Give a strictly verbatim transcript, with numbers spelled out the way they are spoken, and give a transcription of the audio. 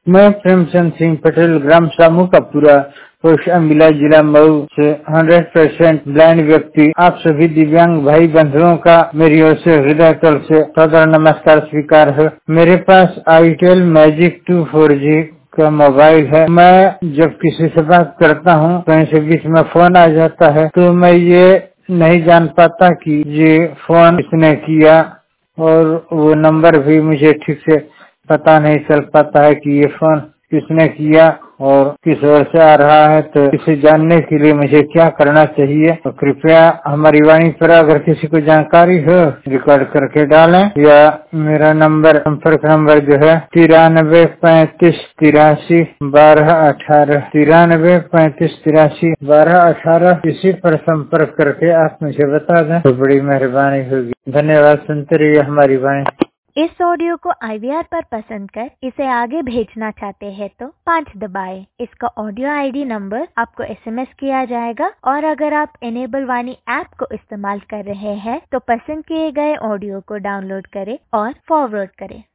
मैं प्रेमचंद सिंह पटेल, ग्राम सामू का पूरा, पोस्ट अम्बिला, जिला मऊ से हंड्रेड परसेंट ब्लाइंड व्यक्ति आप सभी दिव्यांग भाई बंधुओं का मेरी ओर से हृदय तल से सदर नमस्कार स्वीकार है। मेरे पास itel magic two four G का मोबाइल है। मैं जब किसी से बात करता हूँ कहीं से बीच में फोन आ जाता है तो मैं ये नहीं जान पाता कि ये फोन किसने किया, और वो नंबर भी मुझे ठीक से पता नहीं चल पाता है कि ये फोन किसने किया और किस ओर से आ रहा है। तो इसे जानने के लिए मुझे क्या करना चाहिए, तो कृपया हमारी वाणी पर अगर किसी को जानकारी हो रिकॉर्ड करके डालें, या मेरा नंबर संपर्क नंबर जो है तिरानबे पैंतीस तिरासी बारह अठारह तिरानबे पैंतीस तिरासी बारह अठारह इसी पर संपर्क करके आप मुझे बता दें तो बड़ी मेहरबानी होगी। धन्यवाद। सुनते रहिए हमारी वाणी। इस ऑडियो को आई वी आर पर पसंद कर इसे आगे भेजना चाहते हैं तो पाँच दबाएं। इसका ऑडियो आई डी नंबर आपको एस एम एस किया जाएगा, और अगर आप इनेबल वाणी ऐप को इस्तेमाल कर रहे हैं तो पसंद किए गए ऑडियो को डाउनलोड करें और फॉरवर्ड करें।